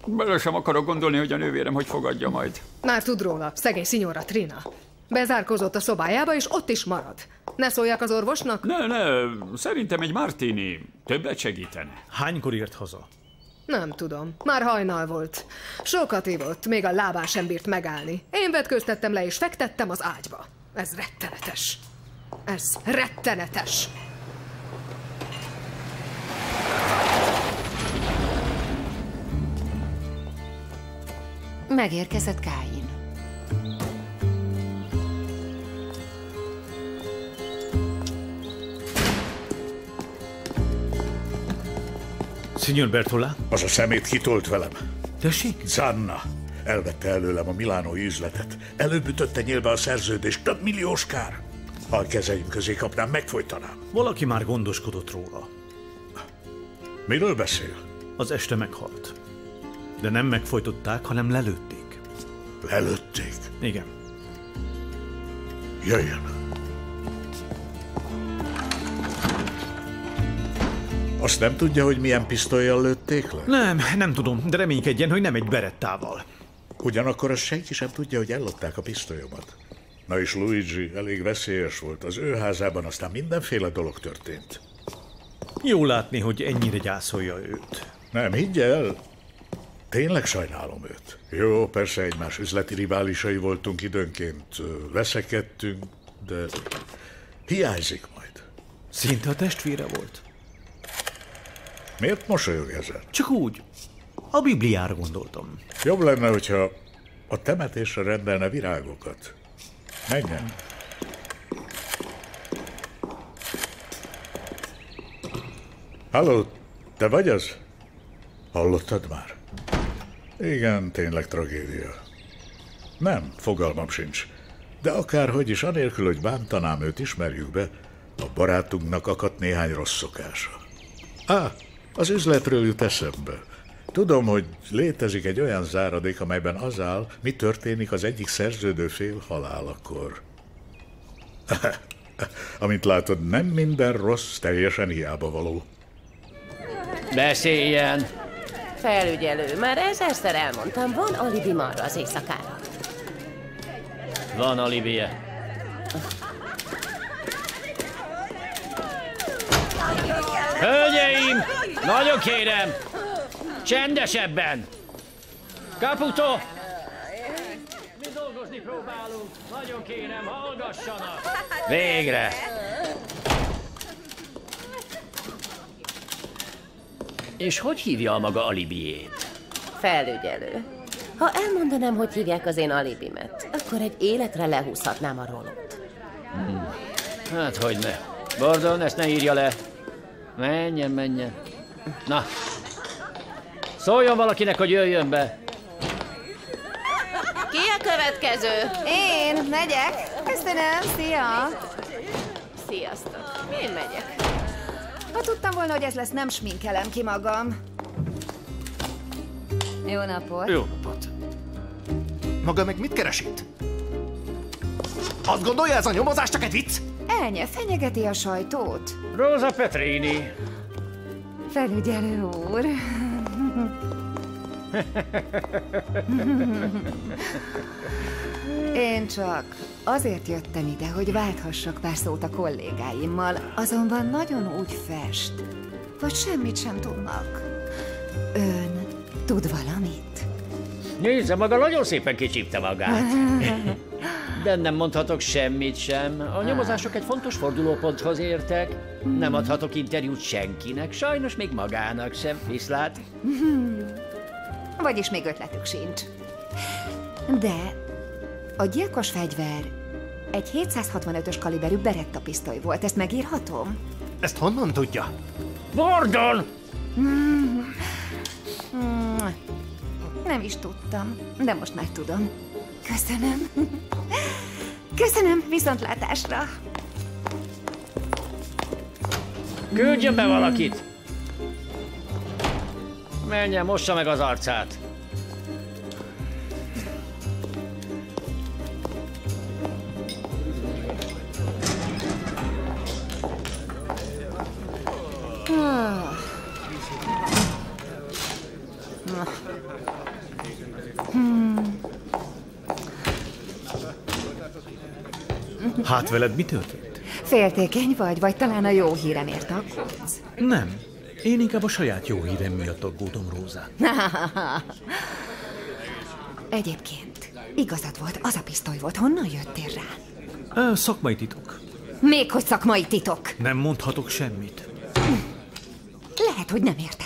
Bele sem akarok gondolni, hogy a nővérem hogy fogadja majd. Már tud róla, szegény Signora Trina. Bezárkozott a szobájába, és ott is marad. Ne szóljak az orvosnak? Ne, szerintem egy martini többet segítene. Hánykor ért haza? Nem tudom. Már hajnal volt. Sokat ivott, még a lábán sem bírt megállni. Én vetköztettem le, és fektettem az ágyba. Ez rettenetes. Ez rettenetes. Megérkezett Káin. Signor Bertola? Az a szemét kitolt velem. Tessék? Zanna. Elvette előlem a milánói üzletet. Előbb ütötte nyílbe a szerződést, több milliós kár. Ha a kezeim közé kapnám, megfojtanám. Valaki már gondoskodott róla. Miről beszél? Az este meghalt. De nem megfojtották, hanem lelőtték. Lelőtték? Igen. Jöjjön. Azt nem tudja, hogy milyen pisztollyal lőtték le? Nem tudom, de reménykedjen, hogy nem egy berettával. Ugyanakkor azt senki sem tudja, hogy ellopták a pisztolyomat. Na és Luigi elég veszélyes volt. Az ő házában aztán mindenféle dolog történt. Jó látni, hogy ennyire gyászolja őt. Nem, higgy el. Tényleg sajnálom őt. Jó, persze egymás üzleti riválisai voltunk időnként. Veszekedtünk, de hiányzik majd. Szinte a testvére volt. Miért mosolyog ezen? Csak úgy. A Bibliára gondoltam. Jobb lenne, hogyha a temetésre rendelne virágokat. Menjen. Halló, te vagy az? Hallottad már? Igen, tényleg tragédia. Nem, fogalmam sincs. De akárhogy is, anélkül, hogy bántanám őt, ismerjük be, a barátunknak akadt néhány rossz szokása. Az üzletről jut eszembe. Tudom, hogy létezik egy olyan záradék, amelyben az áll, mi történik az egyik szerződő fél halálakor. Amint látod, nem minden rossz teljesen hiába való. Beszéljen! Felügyelő, már ezerszer elmondtam, van alibim arra az éjszakára. Van alibije. Hölgyeim! Nagyon kérem! Csendesebben! Caputo! Mi dolgozni próbálunk. Nagyon kérem, hallgassanak! Végre! És hogy hívja a maga alibijét? Felügyelő. Ha elmondanám, hogy hívják az én alibimet, akkor egy életre lehúzhatnám a rolót. Hát, hogyne. Bordon, ezt ne írja le. Menjen. Na. Szóljon valakinek, hogy jöjjön be. Ki a következő? Én megyek. Köszönöm, szia! Sziasztok. Én megyek. Ha tudtam volna, hogy ez lesz, nem sminkelem ki magam. Jó napot. Jó napot. Maga meg mit keres itt? Azt gondolja, ez a nyomozás csak egy vicc? Elnye fenyegeti a sajtót. Rosa Petrini. Felügyelő úr. Én csak azért jöttem ide, hogy válthassak pár szót a kollégáimmal, azonban nagyon úgy fest, hogy semmit sem tudnak. Ön tud valamit? Nézze, maga nagyon szépen kicsípte magát. De nem mondhatok semmit sem. A nyomozások egy fontos fordulóponthoz értek. Nem adhatok interjút senkinek, sajnos még magának sem. Viszlát. Vagyis még ötletük sincs. De a gyilkos fegyver egy 765-ös kaliberű Beretta pisztoly volt, ezt megírhatom? Ezt honnan tudja? Bordon! Nem is tudtam, de most már tudom. Köszönöm. Köszönöm, viszontlátásra. Küldjön be valakit! Menjen, mossa meg az arcát! Hát veled mi történt? Féltékeny vagy talán a jó híremért aggódsz? Nem. Én inkább a saját jó hírem miatt aggódom, Róza. Egyébként, igazad volt, az a pisztoly volt. Honnan jöttél rá? Szakmai titok. Még hogy szakmai titok. Nem mondhatok semmit. Lehet, hogy nem érted.